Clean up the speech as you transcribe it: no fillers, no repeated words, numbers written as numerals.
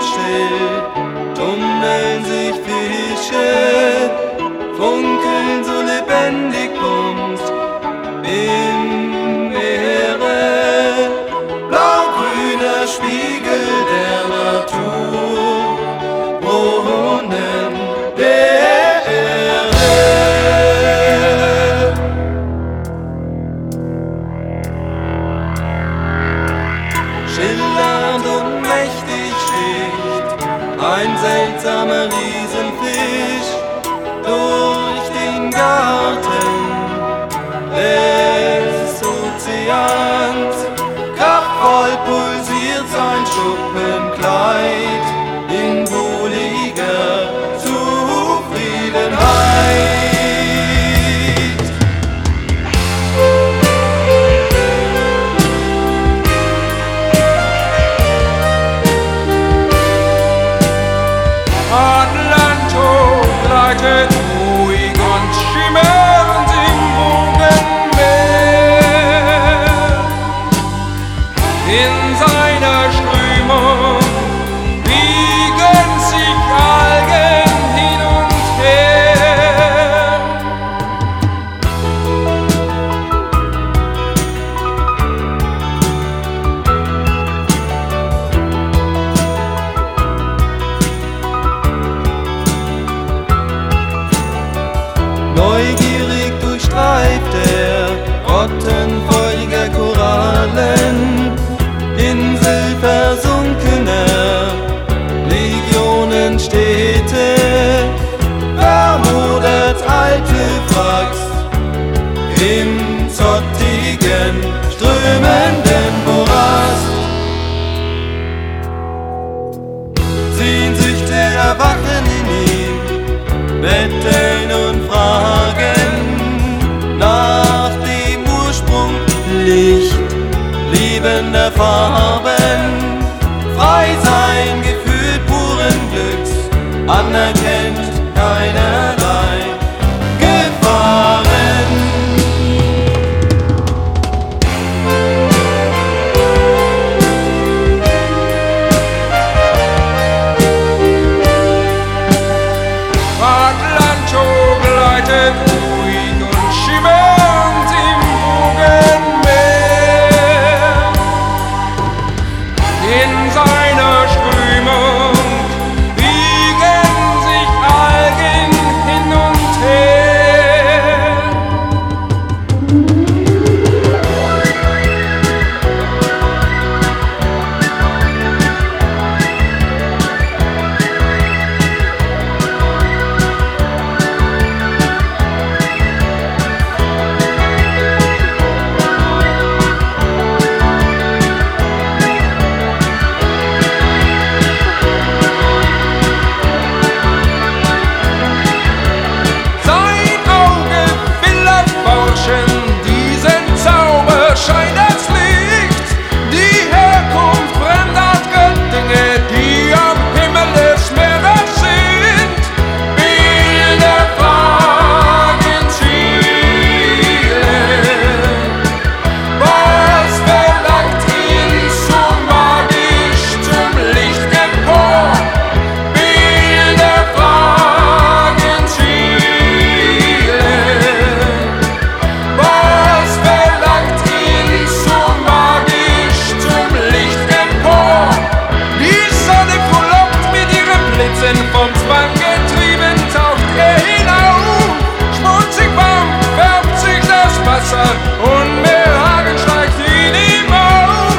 still, tummeln sich Fische, funkeln so lebendig bunt im Meere. Blau-grüner Spiegel der Natur, Brunnen der Erde. Schillernd und mächtig sticht ein seltsamer Riesenfisch durch den Garten des Ozeans. Kraftvoll pulsiert sein Schuppenkleid in wohliger Zufriedenheit. Atlanto gleitet ruhig und schimmernd im Wogenmeer. In seiner Strömung wiegen sich Algen hin und her. Neugierig durchstreift Rotten feuriger Korallen, inselversunkener Legionen Städte, vermodert alte Wracks im zottigen, strömenden Morast. Sehnsüchte erwachen in ihm, betteln und fragen nach dem Ursprung, Licht liebender Farben.